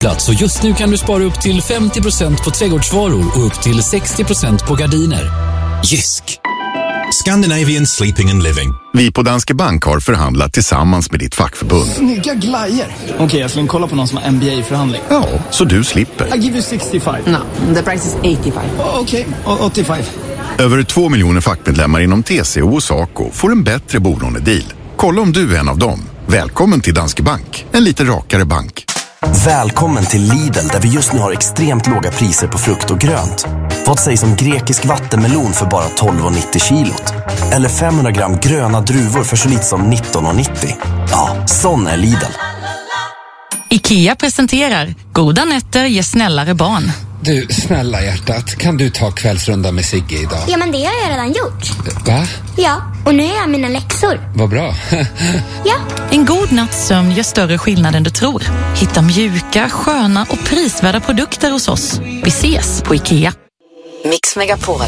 riktat, så just nu kan du spara upp till 50% på trädgårdsvaror och upp till 60% på gardiner. Jysk! Scandinavian Sleeping and Living. Vi på Danske Bank har förhandlat tillsammans med ditt fackförbund. Snygga glajer. Okej, jag ska kolla på någon som har MBA-förhandling. Ja, så du slipper. I give you 65. No, the price is 85. Okej, 85. Över 2 miljoner fackmedlemmar inom TCO och SACO får en bättre bolånedeal. Kolla om du är en av dem. Välkommen till Danske Bank. En lite rakare bank. Välkommen till Lidl, där vi just nu har extremt låga priser på frukt och grönt. Vad sägs om grekisk vattenmelon för bara 12,90 kilot? Eller 500 gram gröna druvor för så lite som 19,90? Ja, sån är Lidl. IKEA presenterar Goda nätter ger snällare barn. Du, snälla hjärtat, kan du ta kvällsrunda med Sigge idag? Ja, men det har jag redan gjort. Va? Ja, och nu är jag mina läxor. Vad bra. Ja. En god natts sömn gör större skillnad än du tror. Hitta mjuka, sköna och prisvärda produkter hos oss. Vi ses på IKEA. Mix Megapol.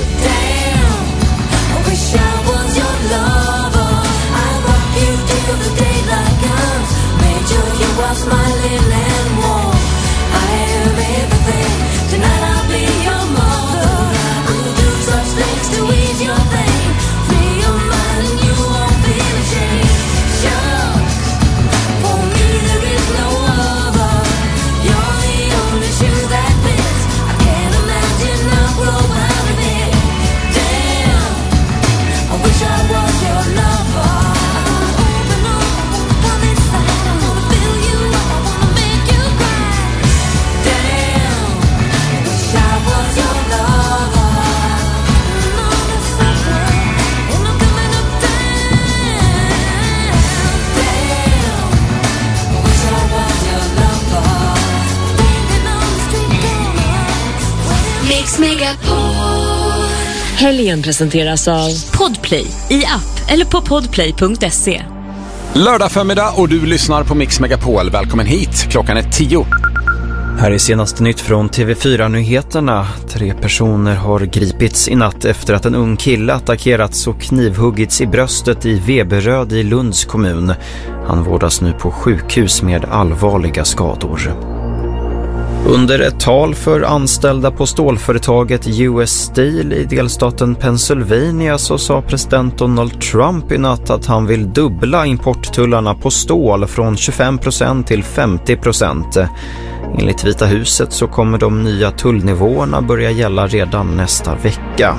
Helgen presenteras av Podplay i app eller på podplay.se. Lördag förmiddag och du lyssnar på Mix Megapol. Välkommen hit, klockan är 10. Här är senaste nytt från TV4-nyheterna. 3 personer har gripits i natt efter att en ung kille attackerats och knivhuggits i bröstet i Veberöd i Lunds kommun. Han vårdas nu på sjukhus med allvarliga skador. Under ett tal för anställda på stålföretaget US Steel i delstaten Pennsylvania så sa president Donald Trump i natt att han vill dubbla importtullarna på stål från 25% till 50%. Enligt Vita huset så kommer de nya tullnivåerna börja gälla redan nästa vecka.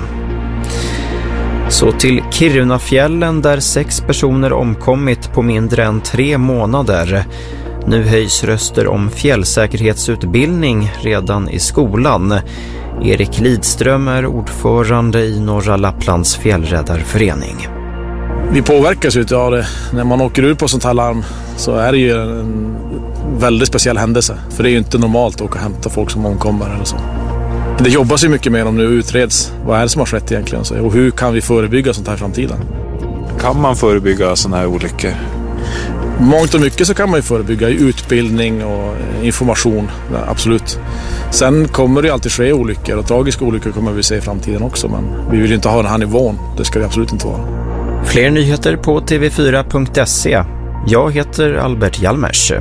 Så till Kirunafjällen där 6 personer omkommit på mindre än 3 månader. Nu höjs röster om fjällsäkerhetsutbildning redan i skolan. Erik Lidström är ordförande i Norra Lapplands fjällräddarförening. Vi påverkas av det. När man åker ut på sånt här larm så är det ju en väldigt speciell händelse. För det är ju inte normalt att åka och hämta folk som omkommer eller så. Det jobbas ju mycket mer om nu utreds. Vad är det som har skett egentligen? Och hur kan vi förebygga sånt här i framtiden? Kan man förebygga såna här olyckor? Mångt och mycket så kan man ju förebygga i utbildning och information, absolut. Sen kommer det alltid ske olyckor och tragiska olyckor kommer vi se i framtiden också. Men vi vill ju inte ha den här nivån, det ska det absolut inte vara. Fler nyheter på tv4.se. Jag heter Albert Hjalmers.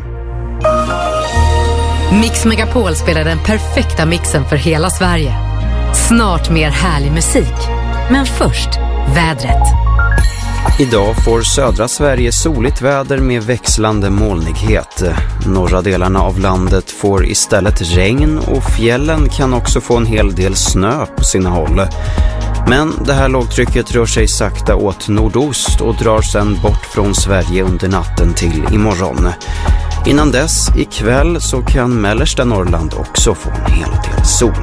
Mix Megapol spelar den perfekta mixen för hela Sverige. Snart mer härlig musik. Men först, vädret. Idag får södra Sverige soligt väder med växlande molnighet. Norra delarna av landet får istället regn och fjällen kan också få en hel del snö på sina håll. Men det här lågtrycket rör sig sakta åt nordost och drar sedan bort från Sverige under natten till imorgon. Innan dess, ikväll, så kan mellersta Norrland också få en hel del sol.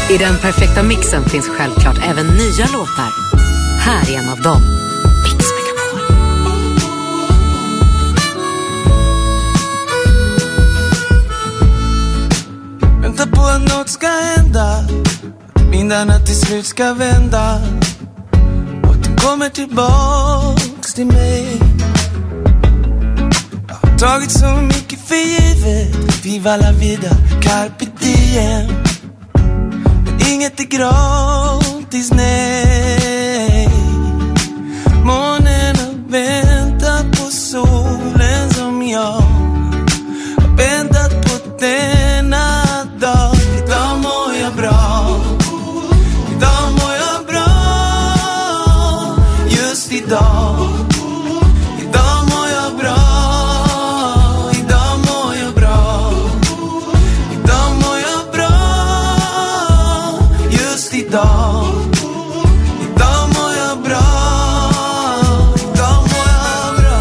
I den perfekta mixen finns självklart även nya låtar. Här är en av dem. Mix Megapol. Vänta på att något ska hända. Vindarna till slut ska vända. Och du kommer tillbaks till mig. Jag har tagit så mycket för givet. Viva la vida, carpe diem. Inget är gratis, nej. Månen har väntat på solen som jag har väntat på denna dag. Idag mår jag bra. Idag mår jag bra. Just idag. Idag mår jag bra. Idag mår jag bra. Idag mår jag bra. Just idag. Idag mår jag bra. Idag mår jag bra.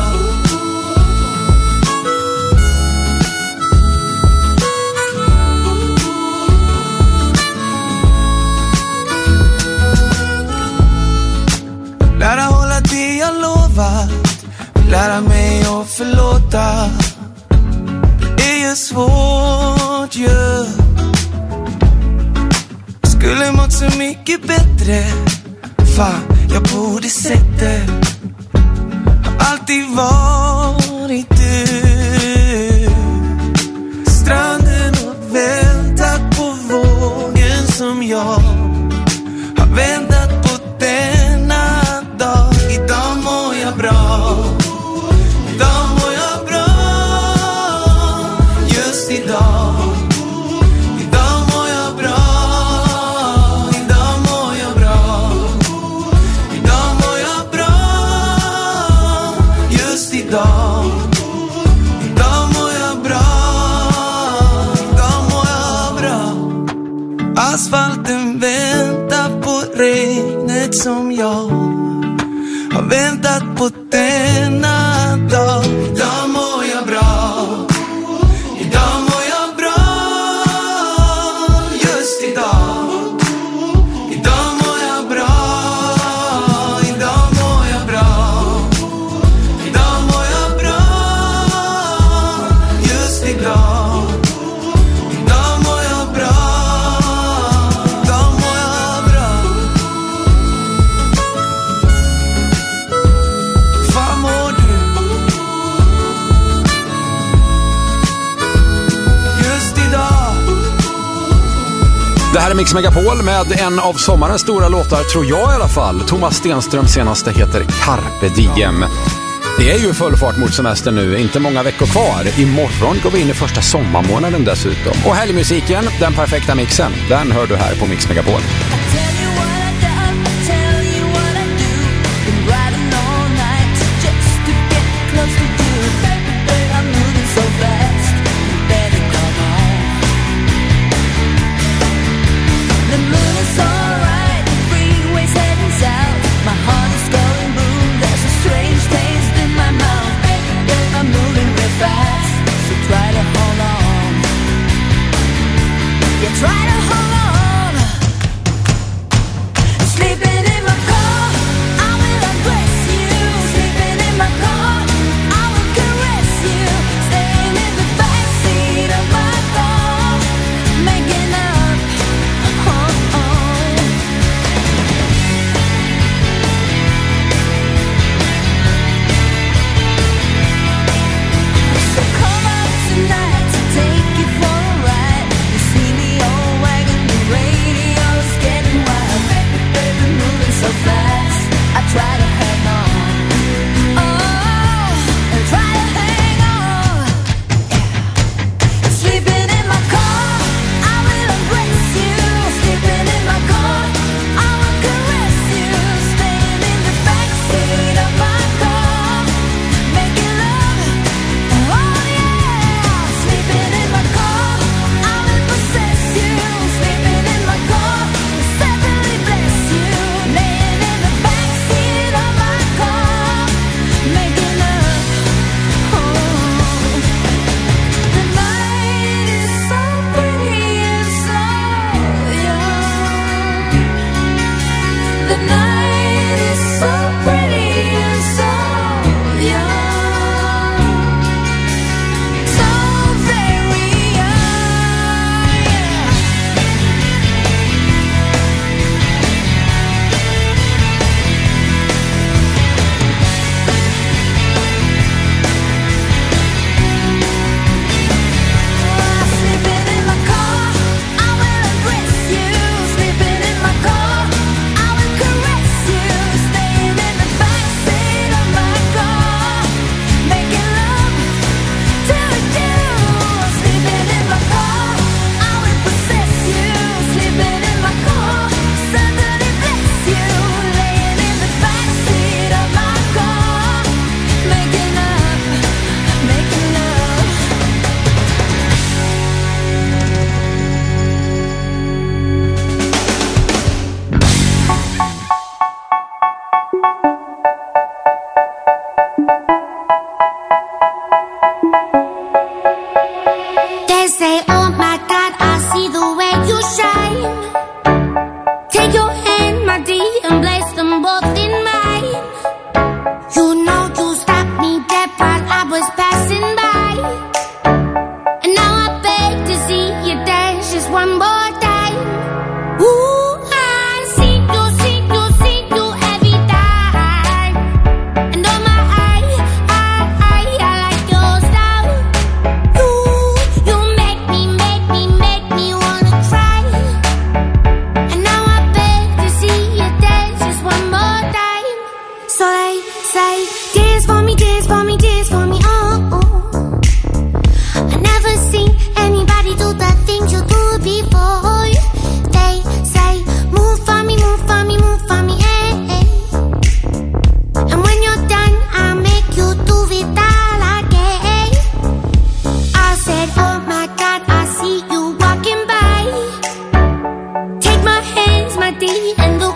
Lära hålla det jag lovat. Lära mig att förlåta. Det är ju svårt ju. Skulle mått så mycket bättre. Fan, jag borde sett det. Har alltid varit du. Stranden och väntat på vågen som jag har väntat på denna dag. Idag mår jag bra. Idag mår jag bra. Just idag. Idag mår jag bra. Idag mår jag bra. Idag mår jag bra. Just idag. Idag mår jag bra. Idag mår jag bra. Asfalten väntar på regnet som jag har väntat på denna dag. Idag mår jag bra. Idag mår jag bra. Just idag. Idag mår jag bra. Idag mår jag bra. Idag mår jag bra. Just idag. Idag mår jag bra. Idag mår jag bra. Fan mår du? Just idag. Det här är Mix Megapol med en av sommarens stora låtar, tror jag i alla fall. Thomas Stenströms senaste heter Carpe Diem. Det är ju full fart mot semester nu, inte många veckor kvar. Imorgon går vi in i första sommarmånaden dessutom. Och helgmusiken, den perfekta mixen, den hör du här på Mix Megapol. Try to hold on.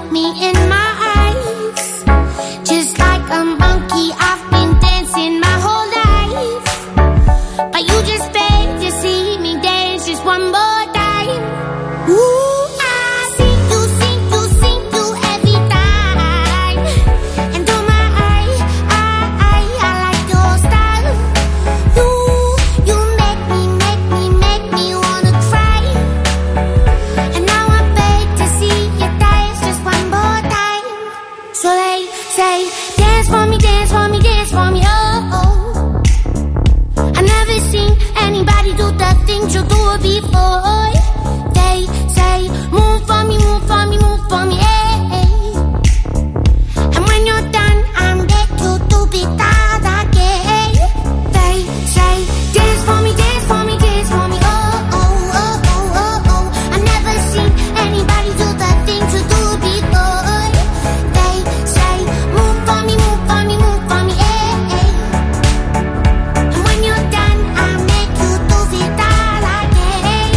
me in my eyes. Just like a monkey, I've been dancing my whole life. But you just beg to see me dance just one more time. Ooh, I see you every time. And oh my, I like your style. You make me wanna cry. And now I beg to see you dance just one more time. So they say, dance for me, dance for me, dance for me, oh, oh. I've never seen anybody do the things you do before. They say, move for me, move for me, move for me, hey, hey. And when you're done, I'm back to do it again. They say, dance for me, dance for me, dance for me, oh, oh, oh, oh, oh, oh. I've never seen anybody do the things you do before. They say, move for me, move for me, move for me, hey, hey. And when you're done, I'll make you do it all again.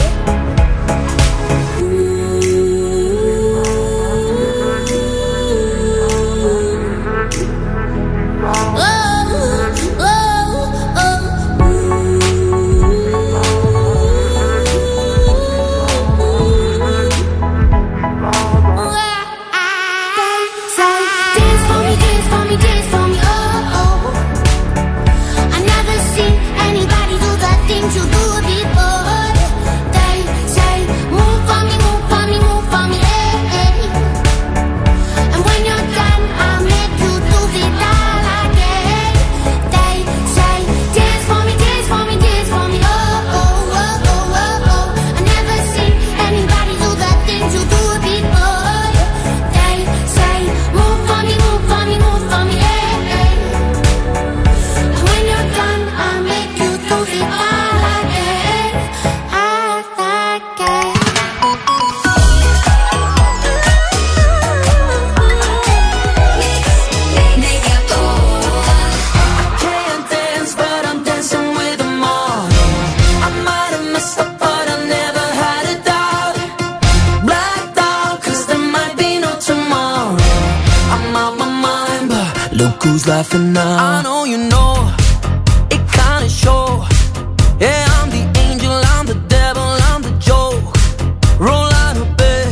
Who's laughing now? I know you know, it kinda show. Yeah, I'm the angel, I'm the devil, I'm the joke. Roll out of bed,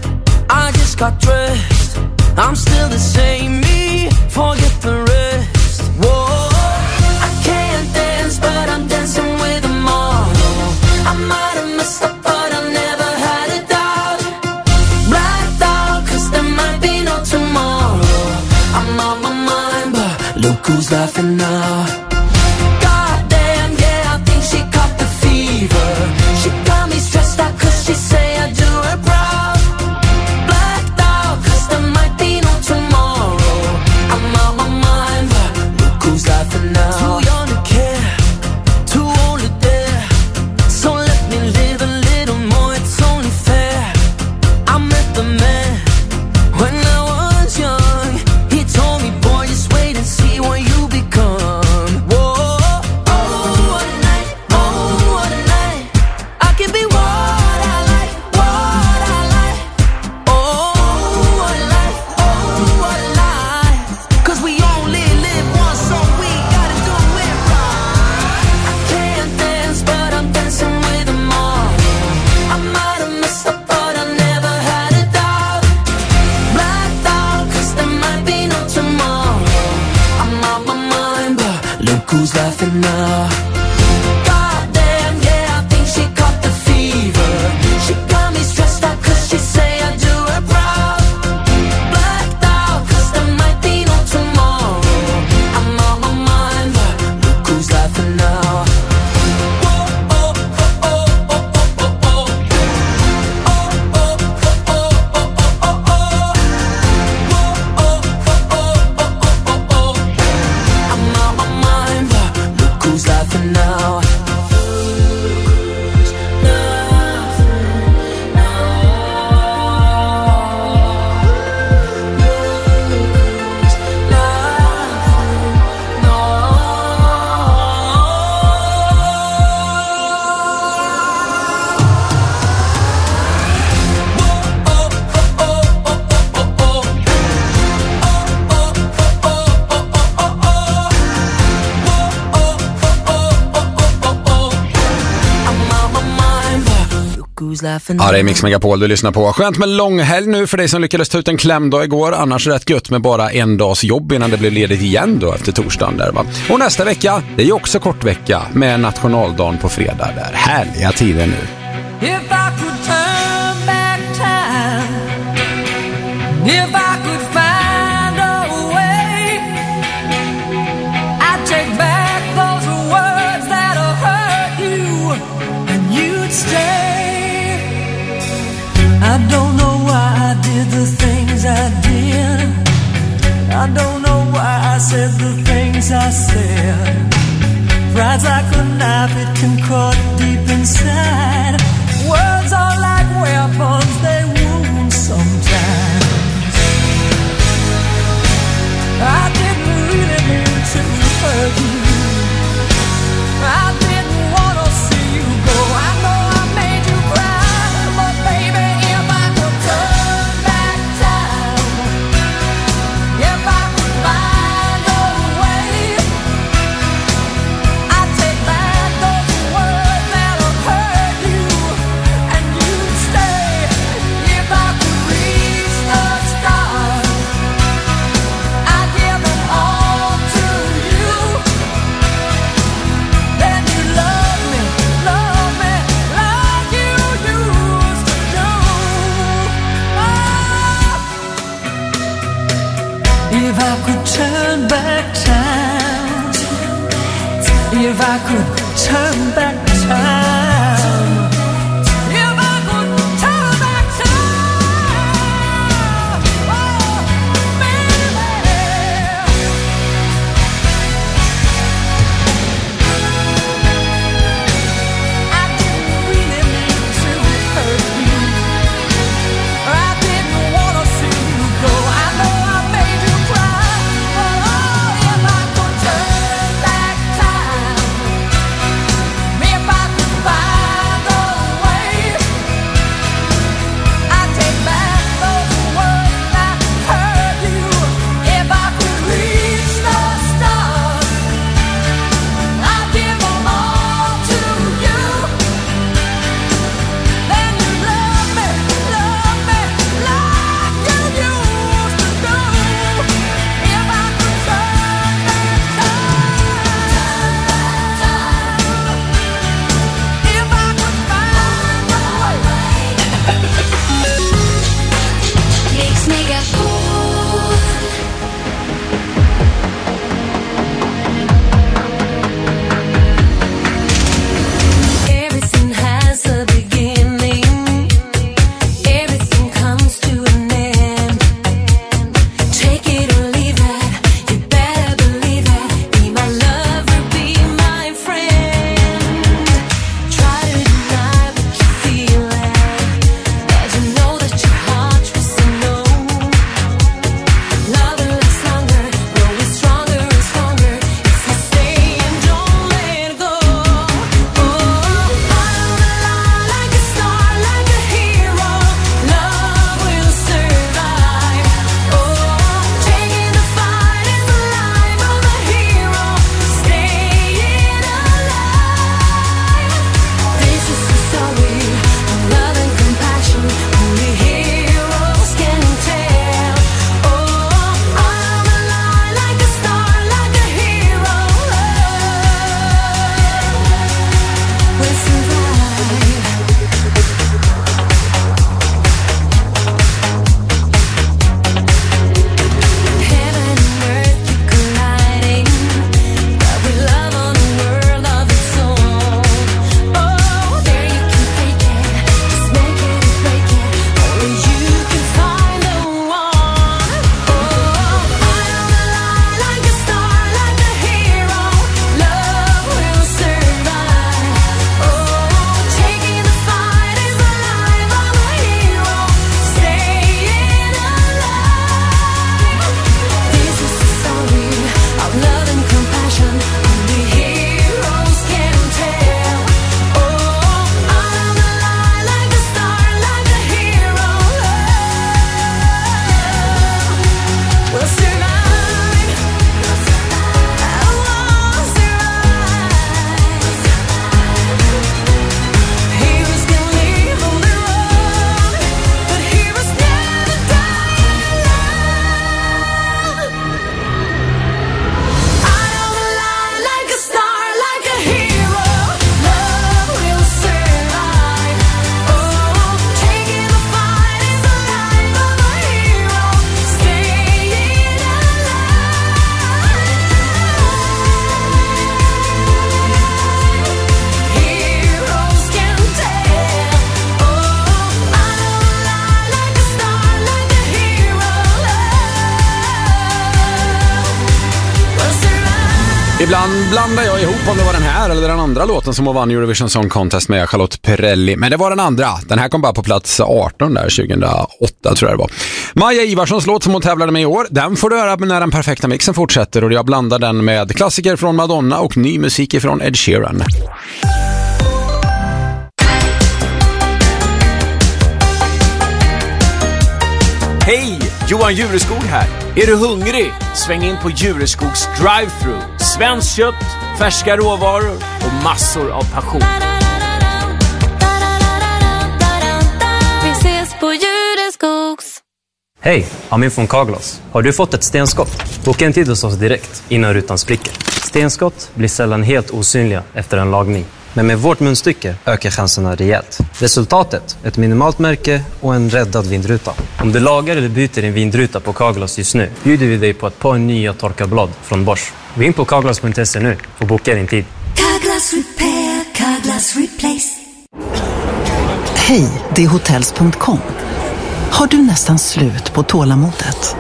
I just got dressed. I'm still the same me, forget the rest. Whoa, I can't dance, but I'm dancing with them all. I might have messed up, but I never had a doubt. Blacked out, 'cause there might be no tomorrow. I'm on my mind, but look who's laughing now. Goddamn, yeah, I think she caught the fever. She got me stressed out 'cause she say I do her proud. Blacked out 'cause there might be no tomorrow. I'm on my mind, but look who's laughing now. Too young to care, too old to dare. So let me live a little more, it's only fair. I met the man when I was young. He told me, boy, just wait and see what you become. Ja, det är Mix Megapol du lyssnar på. Skönt med långhelg nu för dig som lyckades ta ut en klämdag igår. Annars rätt gött med bara en dags jobb innan det blir ledigt igen då efter torsdagen där, va? Och nästa vecka, det är ju också kort vecka med nationaldagen på fredag där. Härliga tider nu. If I could turn back time, if I could find a way, I'd take back those words that hurt you, and you'd stay. I don't know why I did the things I did. I don't know why I said the things I said. Pride's like a knife, it can cut deep inside. Words are like weapons, they wound sometimes. I didn't really mean to hurt you. I didn't want to see you go. I know I made you cry, but baby, if I could turn back time, if I could find a way, I'd take back those words that'll hurt you, and you'd stay. If I could reach the stars, I'd give them all to you. Then you love me like you used to do. If I could turn back time, if I could turn back time, if I could turn back time, oh, baby. I didn't really mean to hurt you. I didn't want to see you go. I know I made you cry, but oh, if I could turn back time, if I could Ibland blandar jag ihop om det var den här eller den andra låten som vann Eurovision Song Contest med Charlotte Perrelli. Men det var den andra. Den här kom bara på plats 18 där 2008 tror jag det var. Maja Ivarssons låt som hon tävlade med i år, den får du höra när den perfekta mixen fortsätter. Och jag blandar den med klassiker från Madonna och ny musik från Ed Sheeran. Hej! Johan Jureskog här. Är du hungrig? Sväng in på Jureskogs drive-thru. Svenskt kött, färska råvaror och massor av passion. Vi ses på Jureskogs. Hej, Amin från Kaglas. Har du fått ett stenskott? Boka en tid hos oss direkt innan rutan spricker. Stenskott blir sällan helt osynliga efter en lagning. Men med vårt munstycke ökar chanserna rejält. Resultatet, ett minimalt märke och en räddad vindruta. Om du lagar eller byter en vindruta på Kaglas just nu bjuder vi dig på ett par nya torkarblad från Bosch. Gå in på kaglas.se nu och boka din tid. Kaglas Repair, Kaglas Replace. Hej, det är hotels.com. Har du nästan slut på tålamodet?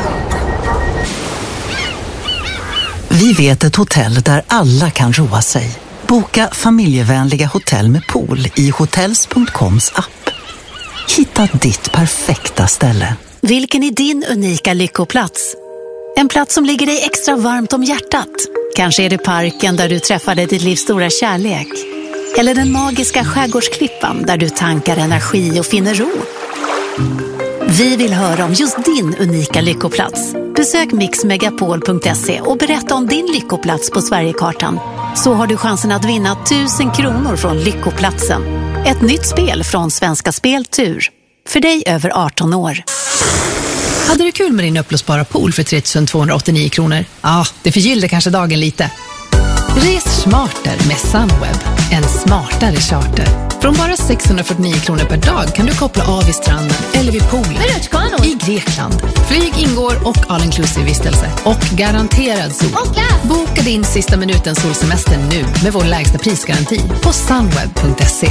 Vi vet ett hotell där alla kan roa sig. Boka familjevänliga hotell med pool i hotels.coms app. Hitta ditt perfekta ställe. Vilken är din unika lyckoplats? En plats som ligger dig extra varmt om hjärtat. Kanske är det parken där du träffade ditt livs stora kärlek. Eller den magiska skärgårdsklippan där du tankar energi och finner ro. Vi vill höra om just din unika lyckoplats. Besök mixmegapol.se och berätta om din lyckoplats på Sverigekartan. Så har du chansen att vinna 1000 kronor från Lyckoplatsen. Ett nytt spel från Svenska Speltur. För dig över 18 år. Hade du kul med din upplösbara pool för 3289 kronor? Ja, det förgyllde kanske dagen lite. Res smarter med Sunweb. En smartare charter. Från bara 649 kronor per dag kan du koppla av i stranden eller vid poolen i Grekland. Flyg ingår och all-inclusive vistelse. Och garanterad sol. Boka din sista minuten solsemester nu med vår lägsta prisgaranti på sunweb.se.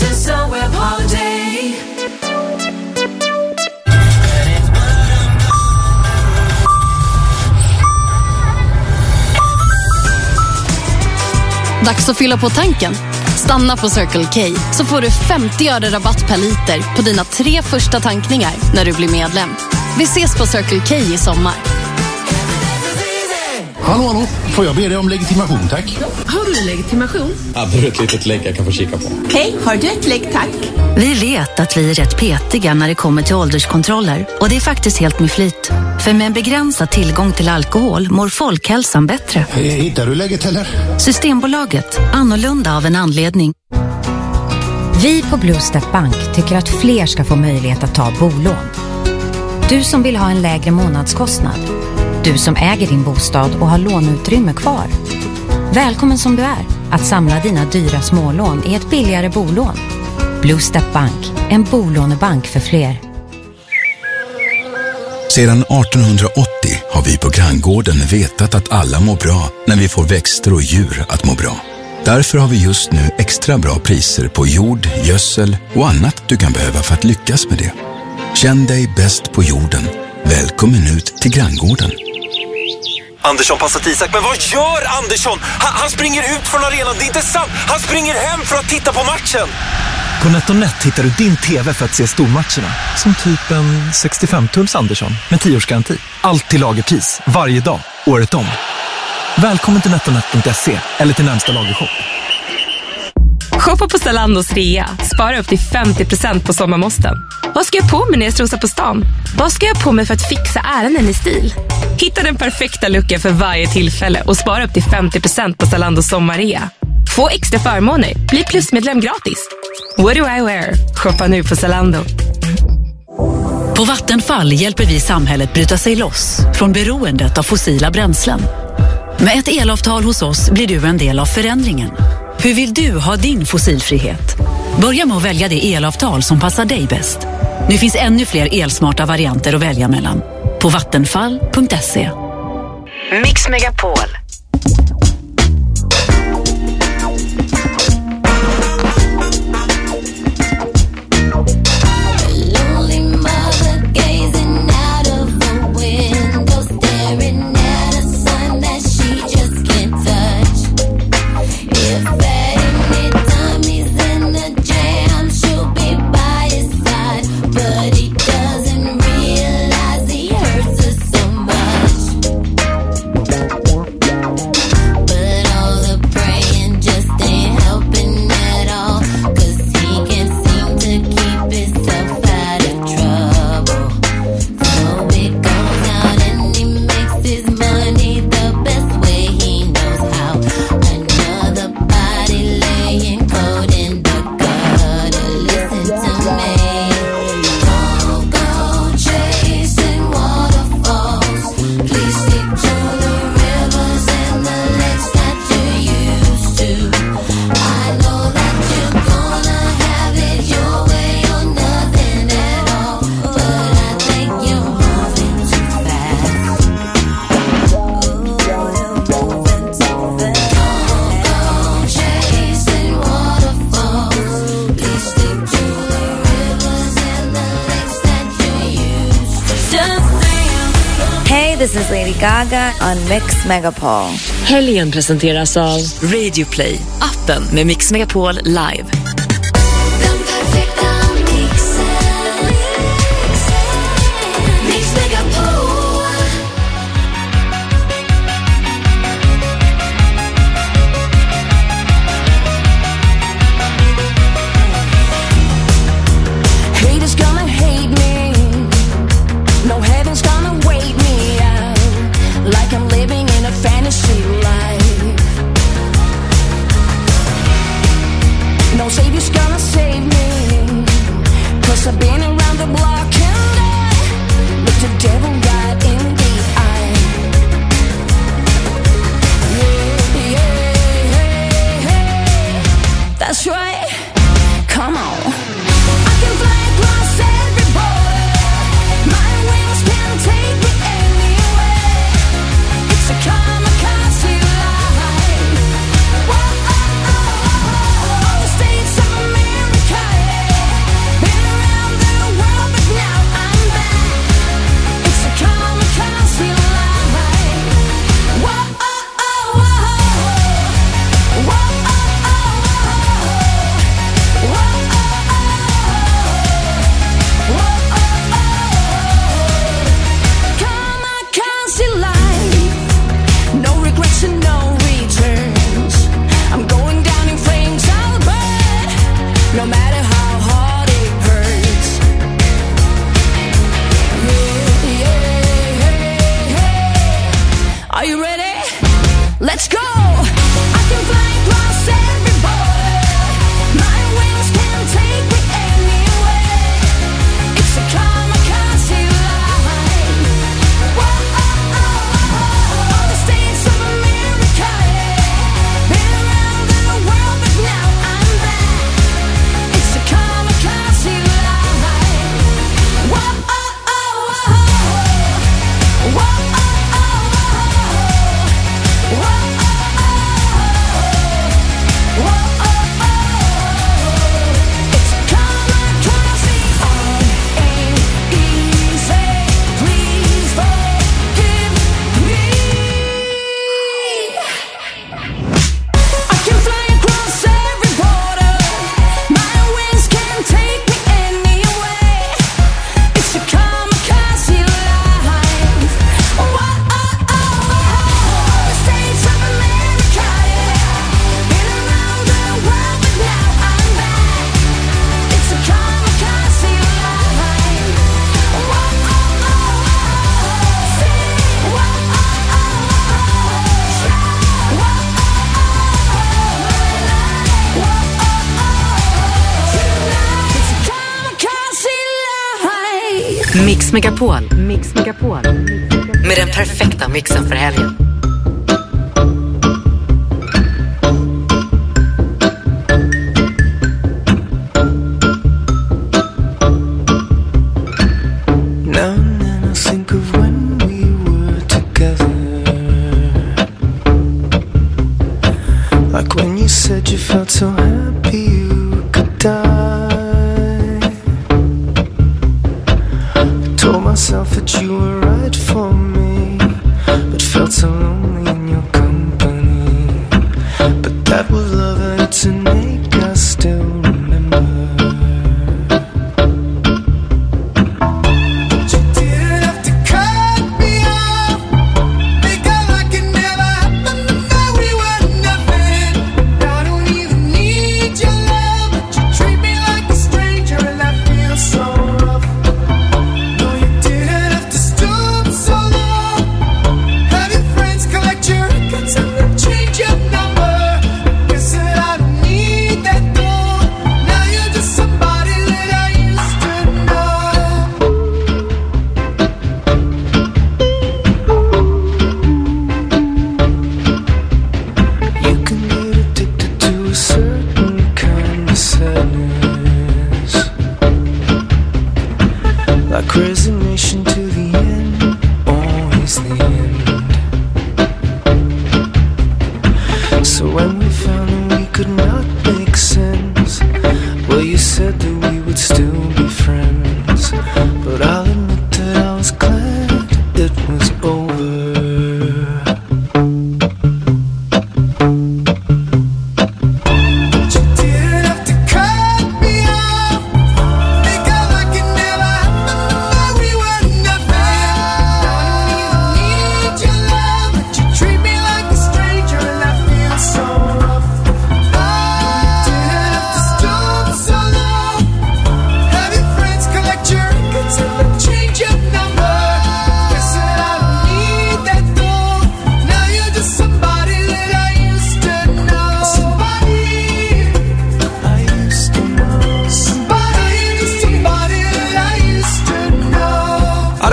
Dags att fylla på tanken. Stanna på Circle K så får du 50 öre rabatt per liter på dina 3 första tankningar när du blir medlem. Vi ses på Circle K i sommar. Hallå, får jag be dig om legitimation, tack? Har du legitimation? Ja, det är ett litet lägg jag kan få kika på. Hej, har du ett lägg, tack? Vi vet att vi är rätt petiga när det kommer till ålderskontroller. Och det är faktiskt helt med flyt. För med en begränsad tillgång till alkohol mår folkhälsan bättre. Hittar du läget eller? Systembolaget. Annorlunda av en anledning. Vi på Blue Step Bank tycker att fler ska få möjlighet att ta bolån. Du som vill ha en lägre månadskostnad. Du som äger din bostad och har låneutrymme kvar. Välkommen som du är att samla dina dyra smålån i ett billigare bolån. Blue Step Bank, en bolånebank för fler. Sedan 1880 har vi på Granngården vetat att alla mår bra när vi får växter och djur att må bra. Därför har vi just nu extra bra priser på jord, gödsel och annat du kan behöva för att lyckas med det. Känn dig bäst på jorden. Välkommen ut till Granngården. Andersson passar till Isak, men vad gör Andersson? Han springer ut från arenan, det är inte sant. Han springer hem för att titta på matchen. På NetOnNet hittar du din TV för att se stormatcherna. Som typ en 65-tums Andersson med 10-årsgaranti. Allt till lagerpris, varje dag, året om. Välkommen till NetOnNet.se eller till närmsta lagershop. Shoppa på Zalandos rea. Spara upp till 50% på sommarmåsten. Vad ska jag på mig när jag strosar på stan? Vad ska jag på mig för att fixa ärenden i stil? Hitta den perfekta looken för varje tillfälle och spara upp till 50% på Zalandos sommarrea. Få extra förmåner. Bli plusmedlem gratis. What do I wear? Shoppa nu på Zalando. På Vattenfall hjälper vi samhället bryta sig loss från beroendet av fossila bränslen. Med ett elavtal hos oss blir du en del av förändringen. Hur vill du ha din fossilfrihet? Börja med att välja det elavtal som passar dig bäst. Nu finns ännu fler elsmarta varianter att välja mellan. På vattenfall.se. Mix Megapol. Out of the window, staring at a sun that she just can't touch. this is Lady Gaga on Mix Megapol. Helgen presenteras av Radio Play, appen med Mix Megapol live. I've been around the block and I looked the devil right in the eye. Yeah. That's right. Come on. I can fly across every border. My wings can take me anywhere. It's a kamikaze life. Whoa, oh, oh, oh. The States of America. Been around the world, but now I'm back. It's a kamikaze life. Whoa, oh, oh, oh. Whoa, oh, oh, oh. Whoa, oh, kamikaze life. No regrets and no returns. I'm going down in flames, I'll burn. No matter how hard it hurts. Yeah. Are you ready? Let's go. I can fly across every border. My wings can take me anywhere. It's a kamikaze life. Whoa, oh, oh, oh. The States of America. Been around the world, but now I'm back. It's a kamikaze life. Whoa, oh, oh, oh. Whoa, oh, oh, oh. Whoa, oh, oh. Whoa, oh, oh. It's a kamikaze. Ain't easy. Please forgive me. I can fly across every border. My wings can take me anywhere. It's a kamikaze life. Whoa, oh, oh, oh. The States of America. Been around the world, but now I'm back. It's a kamikaze life. Whoa, oh, oh, oh. Whoa, oh, oh, oh. Whoa, Mix Megapol. Mix Megapol. Med den perfekta mixen för helgen. Now and then I think of when we were together. Like when you said you felt so happy you could die. I told myself that you were right for me, but felt so lonely in your company. But that was love and it's an ache I still remember. Like resignation to the end, always the end. So when we found that we could not make sense, well, you said that we would still be friends. But I'll admit that I was glad it was over.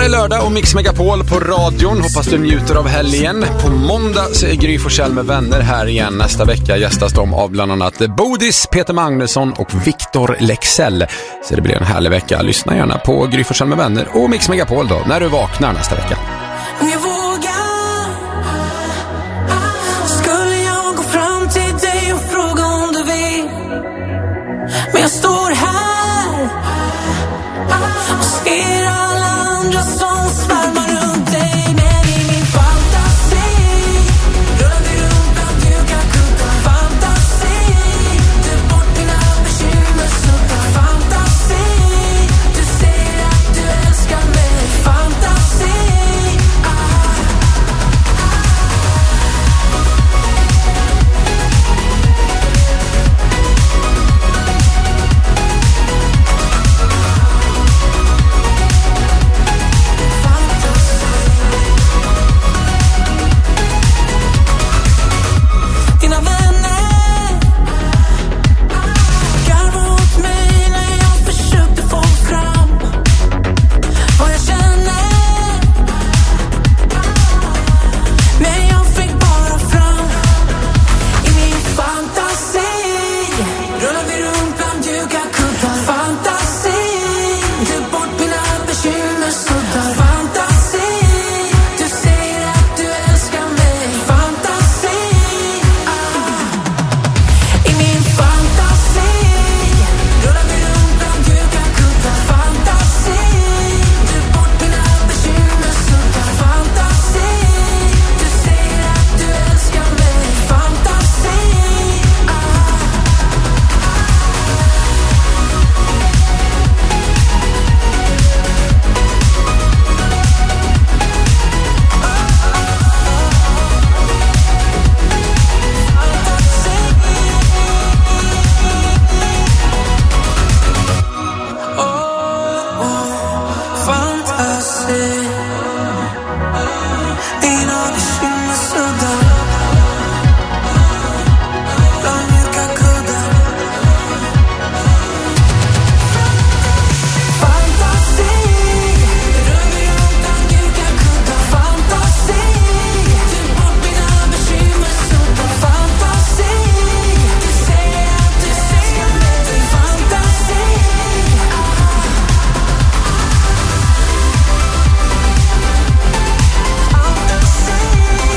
är lördag och Mix Megapol på radion. Hoppas du njuter av helgen. På måndag så är Gry Forssell med vänner här igen. Nästa vecka gästas de av bland annat Bodis, Peter Magnusson och Victor Lexell. Så det blir en härlig vecka. Lyssna gärna på Gry Forssell med vänner och Mix Megapol då, när du vaknar nästa vecka. Om jag vågar, skulle jag gå fram till dig och fråga om du vill. Men jag står här och ser alla andra som svärmar runt dig. Men i min fantasi rullar vi runt bland dukar, kuddar. Fantasi, du bort mina bekymmer, suckar. Fantasi, du säger att du älskar mig. Fantasi, dina vänner garvar åt mig när jag försökte få fram vad jag känner. Men jag fick bara fram i min fantasi. Rullar vi runt bland dukar, kuddar. Fantasi, du bort mina bekymmer, suddar. Fantasi, du säger att du älskar mig. Fantasi, i min fantasi rullar vi runt bland dukar, kuddar. Fantasi, du bort mina bekymmer, suddar. Fantasi, du säger att du älskar mig. Fantasi, fantasi, dina bekymmer suddar bland mjuka kuddar. Fantasi, rullar vi runt bland mjuka kuddar. Fantasi, du bort mina bekymmer, suddar. Fantasi, du säger att du älskar mig. Fantasi, fantasi.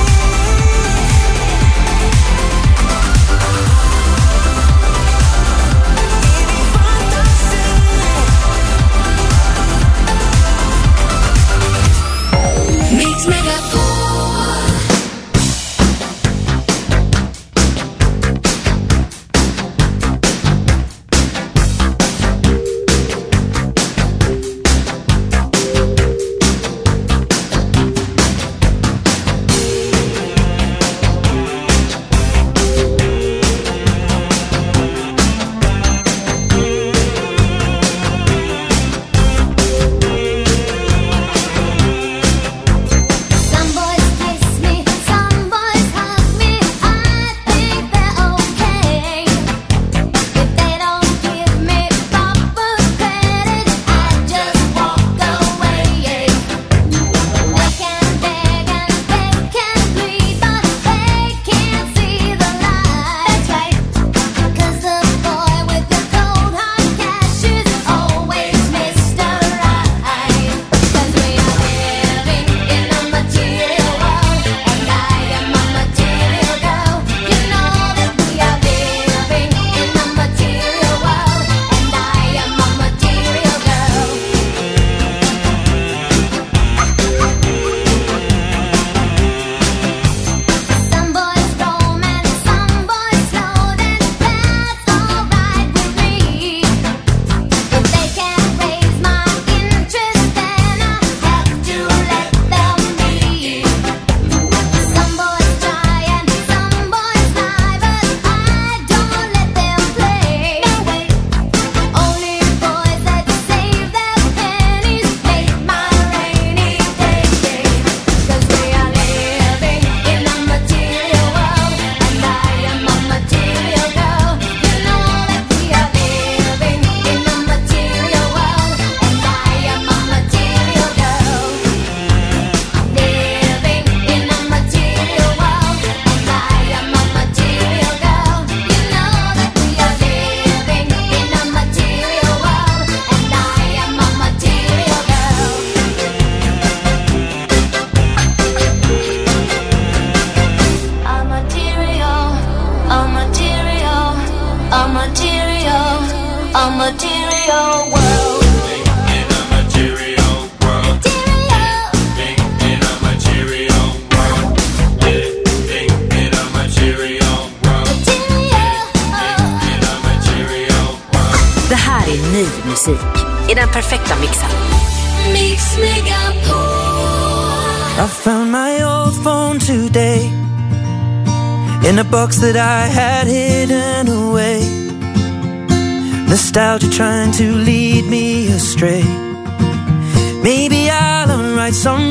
perfekta mixen. Mix Megapol. I found my old phone today in a box that I had hidden away. Nostalgia trying to lead me astray. Maybe I'll unwrite some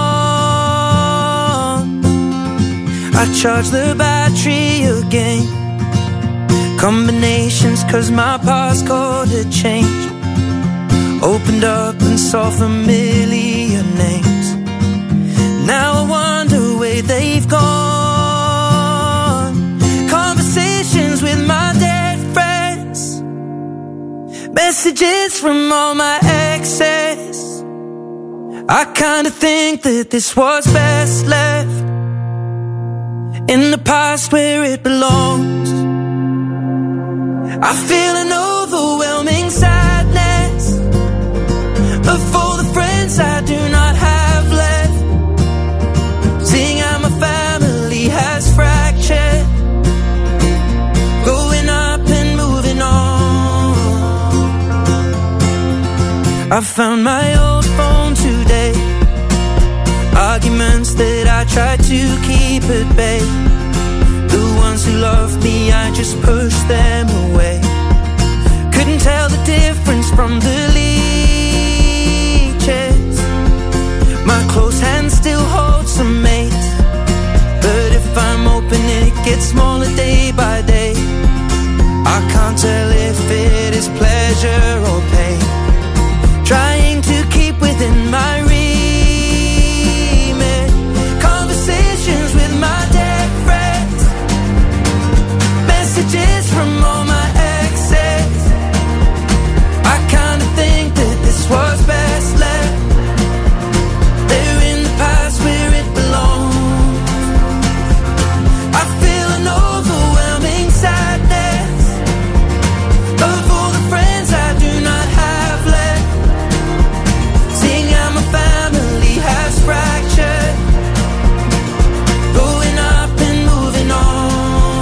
wrong. I charge the battery again. Combinations cause my passcode had changed. Opened up and saw familiar names. Now I wonder where they've gone. Conversations with my dead friends. Messages from all my exes. I kinda think that this was best left in the past where it belongs. I feel an overwhelming sadness of all the friends I do not have left. Seeing how my family has fractured, growing up and moving on. I found my old phone today. Arguments that I tried to keep at bay. The ones who loved me, I just pushed them away. Couldn't tell the difference from the leeches. My close hand still holds some mate, but if I'm open it gets smaller day by day. I can't tell if it is pleasure or pain. Trying to keep within my remit. Conversations with my dead friends. Messages from all my exes. I kinda think that this was best left. They're in the past where it belongs. I feel an overwhelming sadness of all the friends I do not have left. Seeing how my family has fractured, growing up and moving on.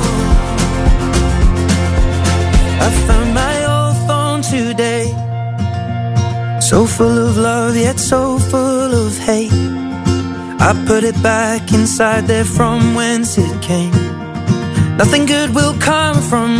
I found my old phone today, so full of love yet so full of hate. I put it back inside there from whence it came. Nothing good will come from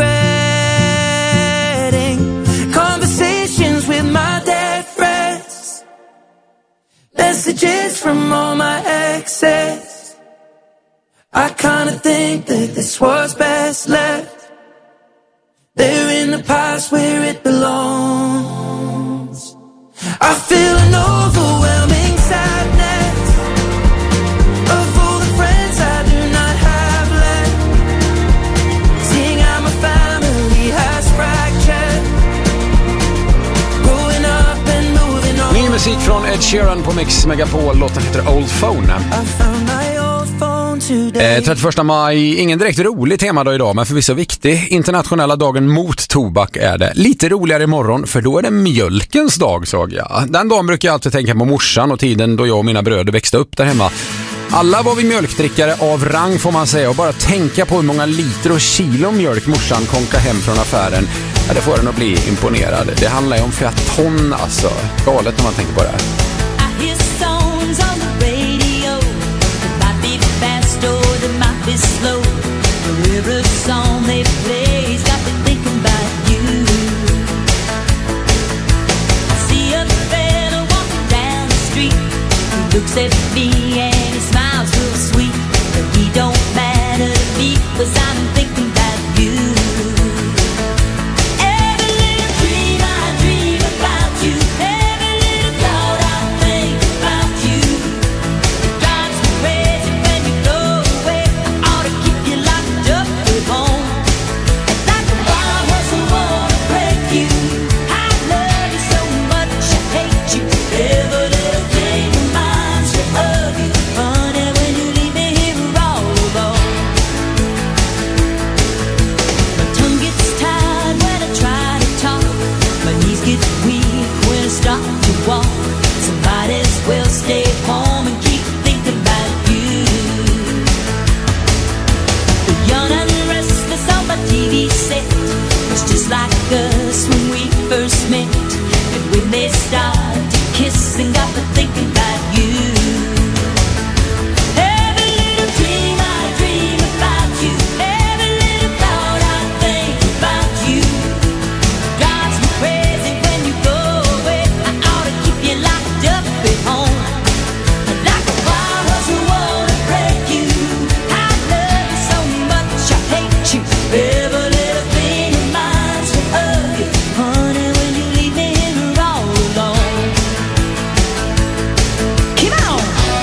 regretting. Conversations with my dead friends. Messages from all my exes. I kinda think that this was best left. They're in the past where it belongs. I feel an overwhelming sadness of all the friends I do not have left. Seeing how my family has fractured, growing up and moving on. Ny musik från Ed Sheeran på Mix Megapol. Låten heter Old Phone. I found my old phone today. 31 maj, ingen direkt rolig temadag idag, men förvisso viktig. Internationella dagen mot tobak är det. Lite roligare imorgon, för då är det mjölkens dag, såg jag. Den dagen brukar jag alltid tänka på morsan och tiden då jag och mina bröder växte upp där hemma. Alla var vi mjölkdrickare av rang, får man säga, och bara tänka på hur många liter och kilo mjölk morsan konkar hem från affären. Ja, det får en att bli imponerad. Det handlar ju om flera ton, alltså. Galet när man tänker på det här. I hear songs on the radio. It might be fast or it might be slow. Every song they play's got me thinking about you. I see a fella walking down the street. He looks at me and he smiles real sweet. But he don't matter to me, 'cause I'm thinking about you. Every little dream I dream about you. Every little thought I think about you. It drives me crazy when you go away. I ought to keep you locked up at home. And like a wild horse I wanna break you. I love you so much I hate you. Every little thing reminds me of you. Honey, when you leave me here all alone. and got me thinking about you. Every little dream I dream about you. Every little thought I think about you. Drives me crazy when you go away. I ought to keep you locked up at home. Like a virus who wanna break you. I love you so much, I hate you. Every little thing reminds me of you. Honey, when you leave me here all alone. Come on!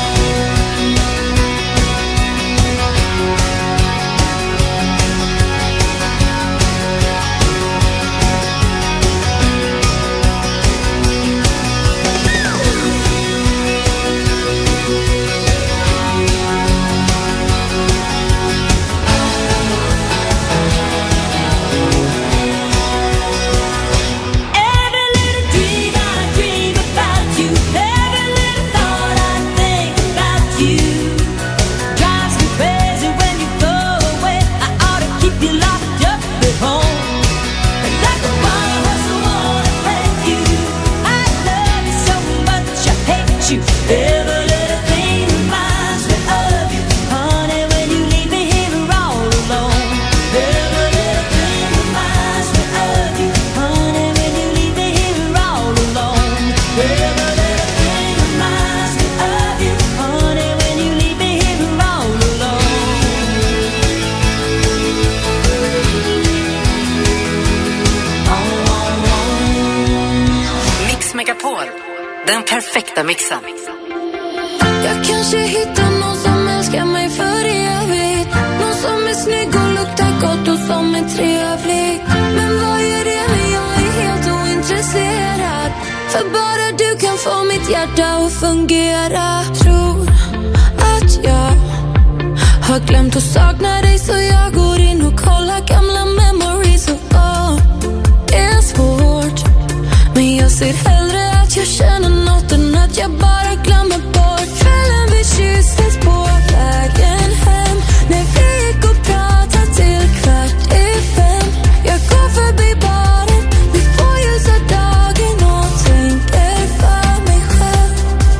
Every little dream I dream about you. Every little thought I think about you. Drives me crazy when you go away. I ought to keep you locked up at home. Like a virus who wanna break you. I love you so much, I hate you. Every little thing reminds me of you. Honey, when you leave me here all alone. Every little thing reminds me of you. Honey, when you leave me here all alone. Every little thing reminds me of you. Honey, when you leave me here all alone. Mix Megapol, den perfekta mixen. Jag kanske hittar någon som älskar mig för evigt. Någon som är snygg och luktar gott och som är trevlig. Men vad är det när jag är helt ointresserad? För bara du kan få mitt hjärta att fungera. Tror att jag har glömt att sakna dig, så jag går in och kollar gamla memories. Och det är svårt, men jag ser hellre att jag känner något än att jag bara glömmer bort. Kvällen vi kysstes på vägen hem, när vi gick och pratade till 4:15. Jag går förbi baren, vi får ljusa dagen och tänker för mig själv.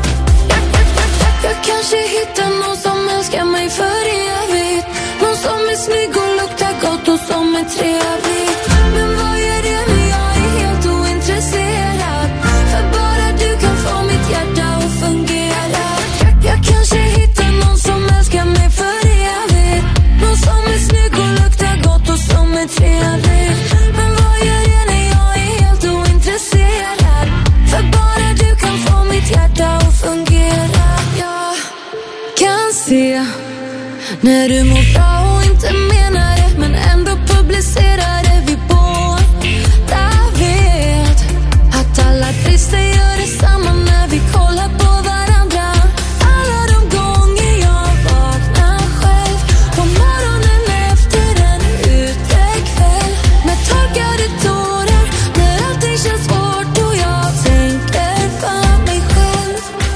Jag kanske hittar någon som älskar mig för evigt. Någon som är snygg och luktar gott och som är trevlig. Men vad är det när jag är helt ointresserad? För bara du kan få mitt hjärta att fungera. Jag kanske hittar någon som älskar mig för evigt. Någon som är snygg och luktar gott och som är trevlig. Men vad är det när jag är helt ointresserad? För bara du kan få mitt hjärta att fungera. Jag kan se när du mår bra och inte menar det, men ändå publicerar det. Vi båda vet att alla brister gör detsamma när vi kollar på varandra. Alla de gånger jag vaknar själv på morgonen efter en utekväll med torkade tårar, när allting känns svårt och jag tänker för mig själv.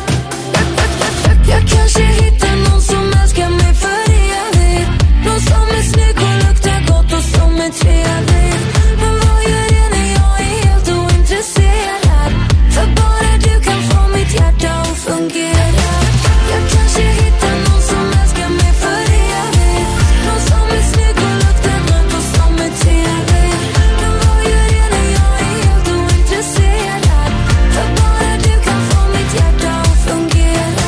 Jag kanske hittar någon som älskar mig för evigt. Någon som är snygg och luktar gott och som är trevlig. Men vad gör det när jag är helt ointresserad? För bara du kan få mitt hjärta att fungera. Jag kanske hittar någon som älskar mig för evigt. Någon som är snygg och luktar gott och som är trevlig. Men vad gör det när jag är helt ointresserad? För bara du kan få mitt hjärta att fungera.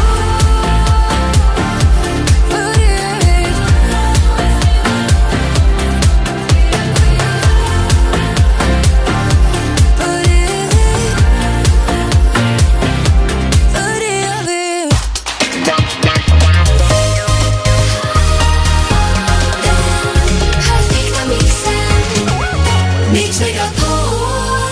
För evigt. För evigt. För evigt. Perfekta mixen. Mix Megapol.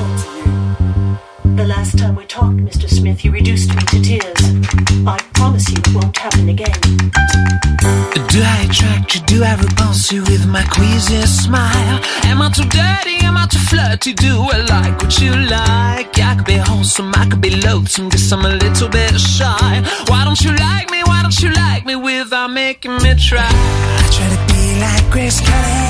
The last time we talked, Mr. Smith, you reduced me to tears. I promise you it won't happen again. Do I attract you? Do I repulse you with my queasy smile? Am I too dirty? Am I too flirty? Do I like what you like? I could be wholesome, I could be loathsome, guess I'm a little bit shy. Why don't you like me? Why don't you like me without making me try? I try to be like Grace Kelly,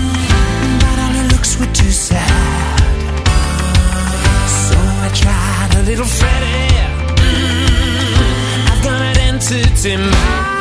but all her looks were too sad. So I tried little Freddy. I've got an entity mind.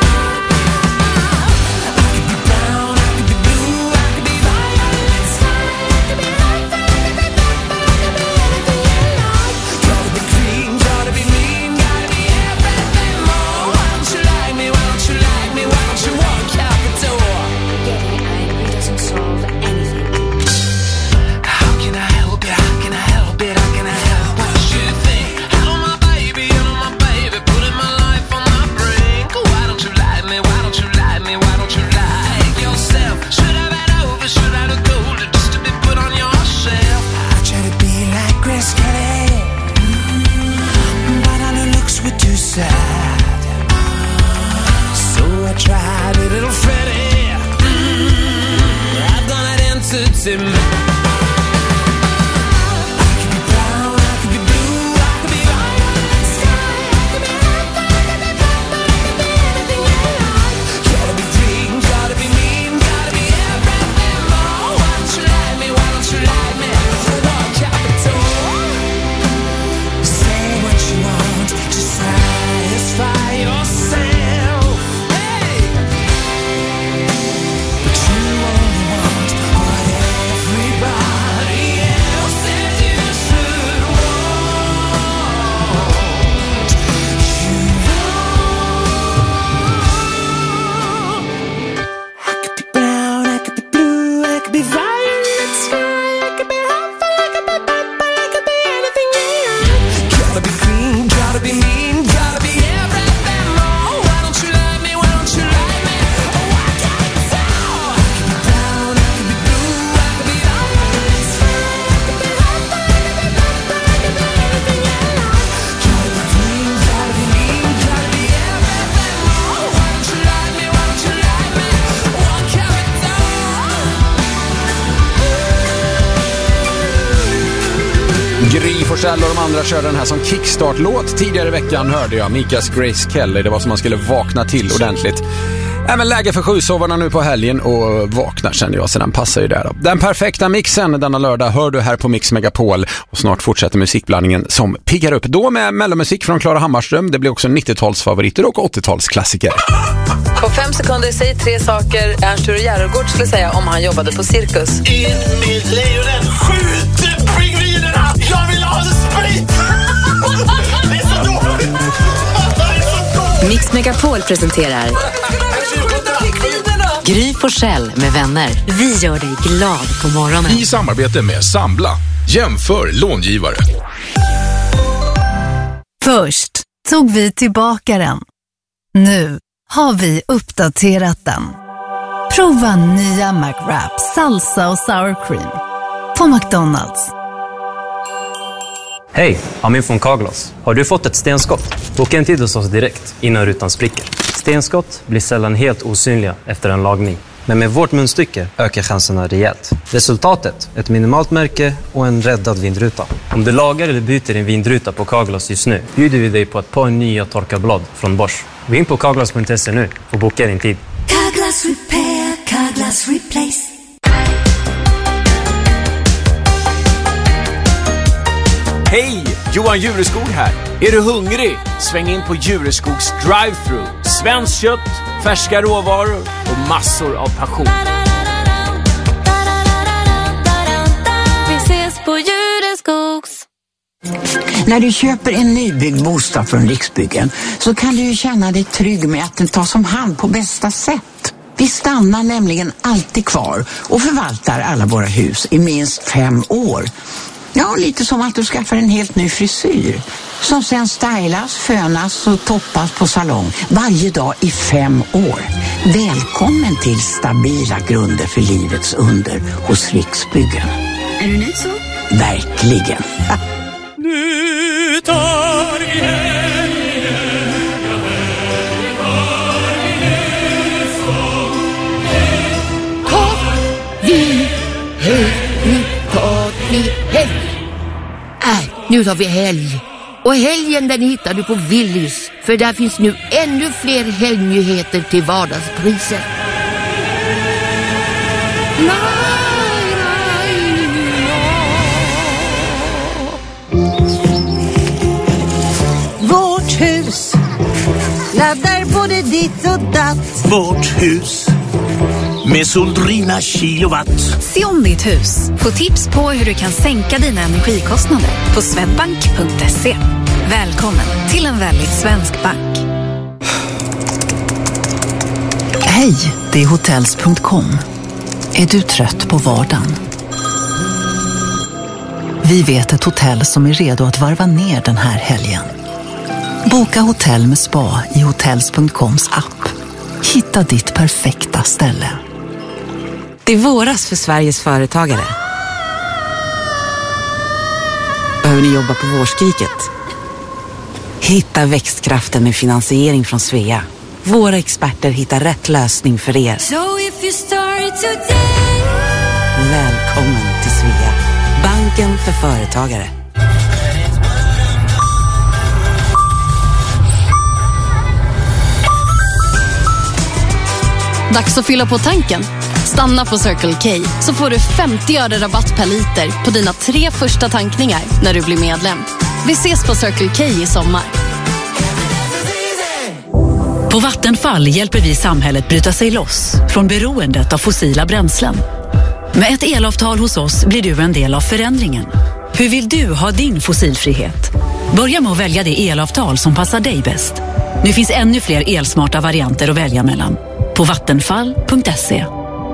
Gry Forssell och de andra körde den här som kickstart-låt. Tidigare i veckan hörde jag Mikas Grace Kelly. Det var som man skulle vakna till ordentligt. Även läge för sjusovarna nu på helgen och vaknar kände jag, så den passar ju där då. Den perfekta mixen denna lördag hör du här på Mix Megapol och snart fortsätter musikblandningen som piggar upp. Då med mellomusik från Klara Hammarström. Det blir också 90-talsfavoriter och 80-talsklassiker. På 5 sekunder, säg 3 saker Ernst-Ture Järegård skulle säga om han jobbade på cirkus. In med lejonen, skjut pingvinerna, jag vill ha sprit! Det är så dåligt! Mix Megapol presenterar Gry Forssell med vänner. Vi gör dig glad på morgonen. I samarbete med Sambla. Jämför långivare. Först tog vi tillbaka den. Nu har vi uppdaterat den. Prova nya McWrap, salsa och sour cream på McDonald's. Hej, Amin från Carglass. Har du fått ett stenskott? Boka en tid hos oss direkt innan rutan spricker. Stenskott blir sällan helt osynliga efter en lagning. Men med vårt munstycke ökar chanserna rejält. Resultatet, ett minimalt märke och en räddad vindruta. Om du lagar eller byter din vindruta på Carglass just nu bjuder vi dig på ett par nya torkarblad från Bosch. Gå in på carglass.se nu och boka din tid. Carglass repair, Carglass replace. Hej! Johan Jureskog här. Är du hungrig? Sväng in på Jureskogs drive-thru. Svenskt kött, färska råvaror och massor av passion. Vi ses på Jureskogs. När du köper en nybyggd bostad från Riksbyggen så kan du ju känna dig trygg med att den tas om hand på bästa sätt. Vi stannar nämligen alltid kvar och förvaltar alla våra hus i minst 5 år. Ja, lite som att du skaffar en helt ny frisyr som sen stylas, fönas och toppas på salong varje dag i 5 år. Välkommen till stabila grunder för livets under hos Riksbyggen. Är du nöjd så? Verkligen. Nu tar vi nu tar vi helg. Och helgen den hittar du på Willys. För där finns nu ännu fler helgnyheter till vardagspriser. ditt och datt. Vårt hus med Soldrina kilowatt. Se om ditt hus. Få tips på hur du kan sänka dina energikostnader på swedbank.se. Välkommen till en väldigt svensk bank. Hej, det är Hotels.com. Är du trött på vardagen? Vi vet ett hotell som är redo att varva ner den här helgen. Boka hotell med spa i Hotels.coms app. Hitta ditt perfekta ställe. Det är våras för Sveriges företagare. Behöver ni jobba på vårskriket? Hitta växtkraften med finansiering från Svea. Våra experter hittar rätt lösning för er. So if you start today. Välkommen till Svea. Banken för företagare. Dags att fylla på tanken. Stanna på Circle K så får du 50 öre rabatt per liter på dina 3 första tankningar när du blir medlem. Vi ses på Circle K i sommar. På Vattenfall hjälper vi samhället bryta sig loss från beroendet av fossila bränslen. Med ett elavtal hos oss blir du en del av förändringen. Hur vill du ha din fossilfrihet? Börja med att välja det elavtal som passar dig bäst. Nu finns ännu fler elsmarta varianter att välja mellan. På vattenfall.se.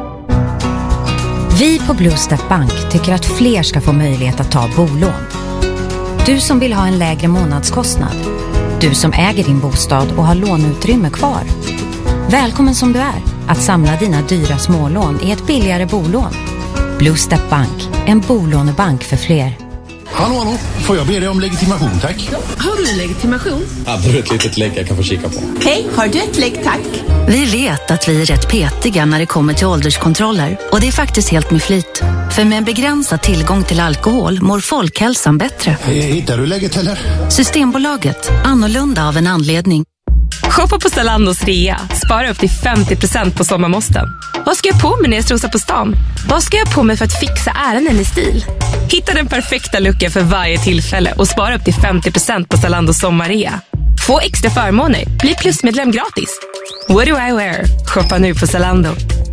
Vi på Bluestep Bank tycker att fler ska få möjlighet att ta bolån. Du som vill ha en lägre månadskostnad. Du som äger din bostad och har låneutrymme kvar. Välkommen som du är att samla dina dyra smålån i ett billigare bolån. Bluestep Bank, en bolånebank för fler. Hallå, får jag be dig om legitimation, tack? Har du en legitimation? Hade du ett litet lägg jag kan få kika på? Hej, har du ett lägg, tack? Vi vet att vi är rätt petiga när det kommer till ålderskontroller. Och det är faktiskt helt med flit. För med en begränsad tillgång till alkohol mår folkhälsan bättre. Hittar du lägget eller? Systembolaget, annorlunda av en anledning. Shoppa på Zalandos rea. Spara upp till 50% på sommarmåsten. Vad ska jag på mig när jag strosar på stan? Vad ska jag på mig för att fixa ärenden i stil? Hitta den perfekta looken för varje tillfälle och spara upp till 50% på Zalandos sommarrea. Få extra förmåner. Bli plusmedlem gratis. What do I wear? Shoppa nu på Zalando.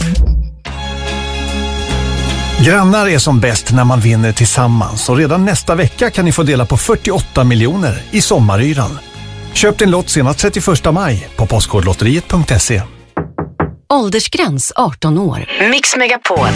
Grannar är som bäst när man vinner tillsammans. Och redan nästa vecka kan ni få dela på 48 miljoner i sommaryran. Köp din lott senast 31 maj på postkodlotteriet.se. Åldersgräns 18 år. Mix Megapol.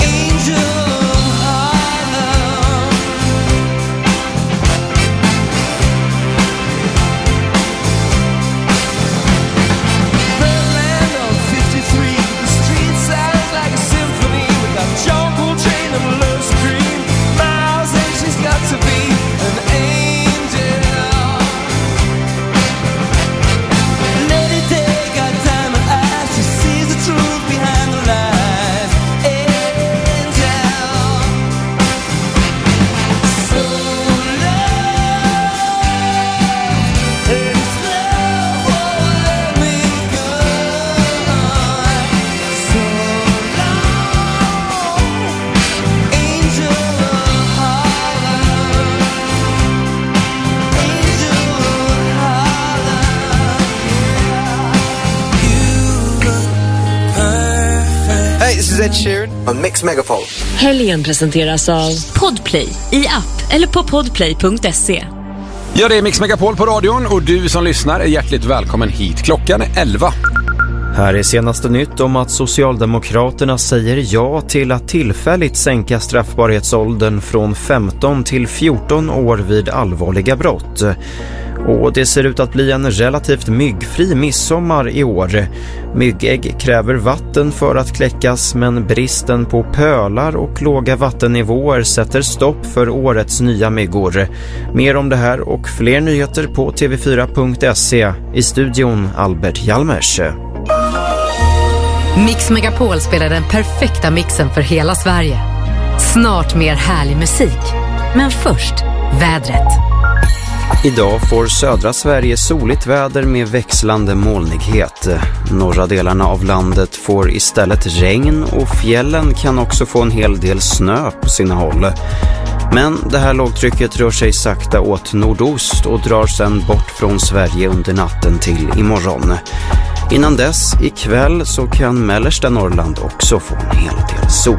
Ed Sheeran on Mix Megapol. Helgen presenteras av Podplay i app eller på podplay.se. Ja, det är Mix Megapol på radion och du som lyssnar är hjärtligt välkommen hit. Klockan är 11. Här är senaste nytt om att Socialdemokraterna säger ja till att tillfälligt sänka straffbarhetsåldern från 15 till 14 år vid allvarliga brott. Och det ser ut att bli en relativt myggfri midsommar i år. Myggägg kräver vatten för att kläckas, men bristen på pölar och låga vattennivåer sätter stopp för årets nya myggor. Mer om det här och fler nyheter på tv4.se. I studion Albert Hjalmers. Mix Megapol spelar den perfekta mixen för hela Sverige. Snart mer härlig musik. Men först, vädret. Idag får södra Sverige soligt väder med växlande molnighet. Norra delarna av landet får istället regn och fjällen kan också få en hel del snö på sina håll. Men det här lågtrycket rör sig sakta åt nordost och drar sedan bort från Sverige under natten till imorgon. Innan dess, ikväll, så kan mellersta Norrland också få en hel del sol.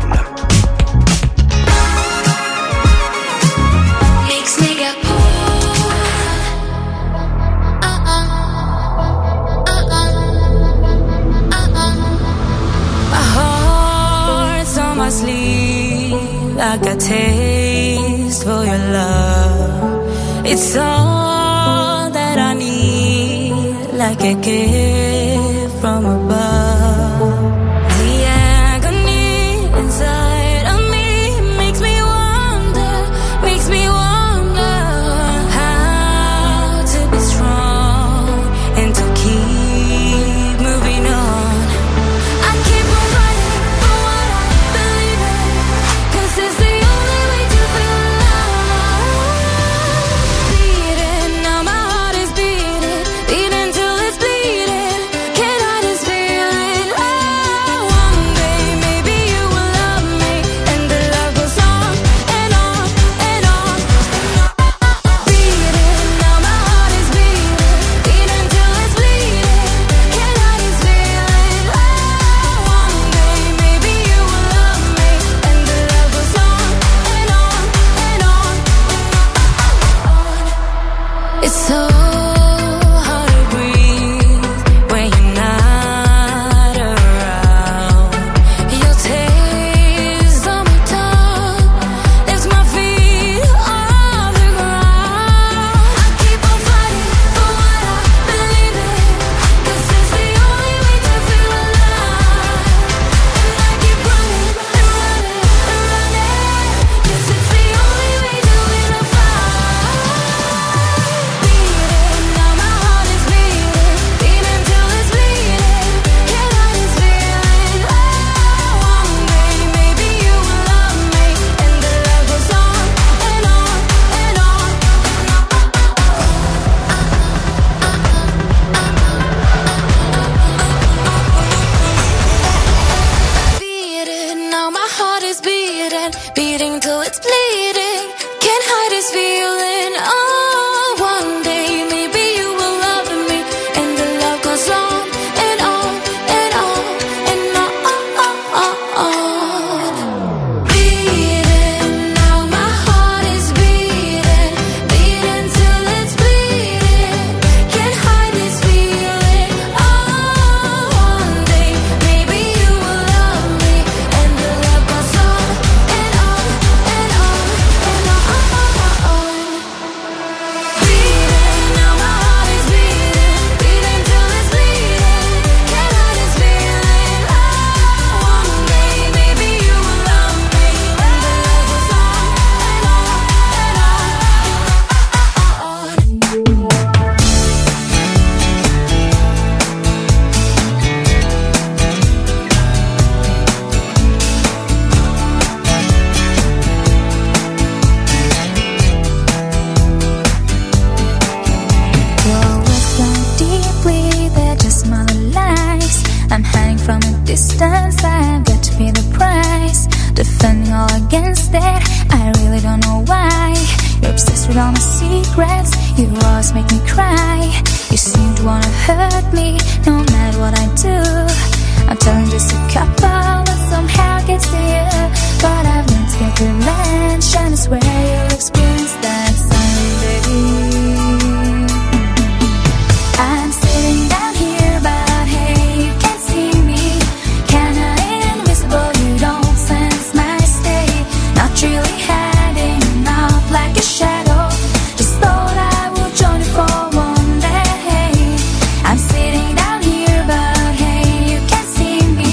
I got taste for your love. It's all that I need, like a gift from above. The agony inside of me makes me wonder how to be strong and to keep moving on. I keep on fighting for what I believe in, 'cause it's the only way to feel alive. Beating, now my heart is beating, beating till it's bleeding. Can I just feel it? Oh, one day maybe you will love me, and the love goes on and on and on. Beating, now my heart is beating, beating till it's bleeding. Can I just feel it? Oh, one day maybe you will love me, and the love goes on and on and on. It's so hard to breathe when you're not around. Your taste on my tongue lifts my feet off the ground. I keep on fighting for what I believe in, 'cause it's the only way to feel alive. And I keep running and running and running, 'cause it's the only way to win a fight. Beating, now my heart is beating, beating till it's bleeding. Can I just feel it? Oh, one day maybe you will love me, and the love goes on and on and on. Beating, now my heart is beating, beating till it's bleeding. Can't hide this feeling. Oh, one day maybe you will love me, and the love goes on and on and on and on. Beating, now my heart is beating, beating till it's bleeding. Can't hide this feeling. Oh, one day maybe you will love me, and the love goes on and on and on and on. Beating, now my heart is beating, beating till it's bleeding. Can't hide this feeling. Oh, one day maybe you will love me, and the love goes on and on and on. Your words so deeply, they're just smaller lies. I'm hiding from a distance, I've got to pay the price. Defending all against it, I really don't know why. You're obsessed with all my secrets, you always make me cry. You seem to wanna hurt me, no matter what I do. I'm telling just a couple that somehow gets to you. But I've learned to get revenge, and I swear you'll experience that someday. I'm sitting down here, but hey, you can't see me. Kinda invisible, you don't sense my state. Not really hiding out like a shadow. Just thought I would join you for one day. I'm sitting down here, but hey, you can't see me.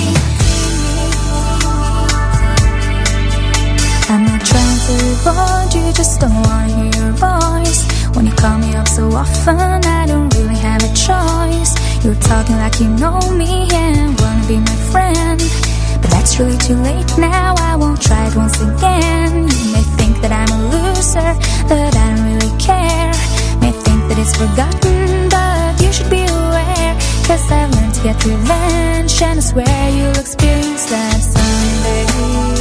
I'm not trying to avoid you, just don't wanna hear your voice. When you call me up so often, I don't really have a choice. You're talking like you know me and wanna be my friend, but that's really too late now, I won't try it once again. You may think that I'm a loser, but I don't really care. May think that it's forgotten, but you should be aware, 'cause I've learned to get revenge, and I swear you'll experience that someday.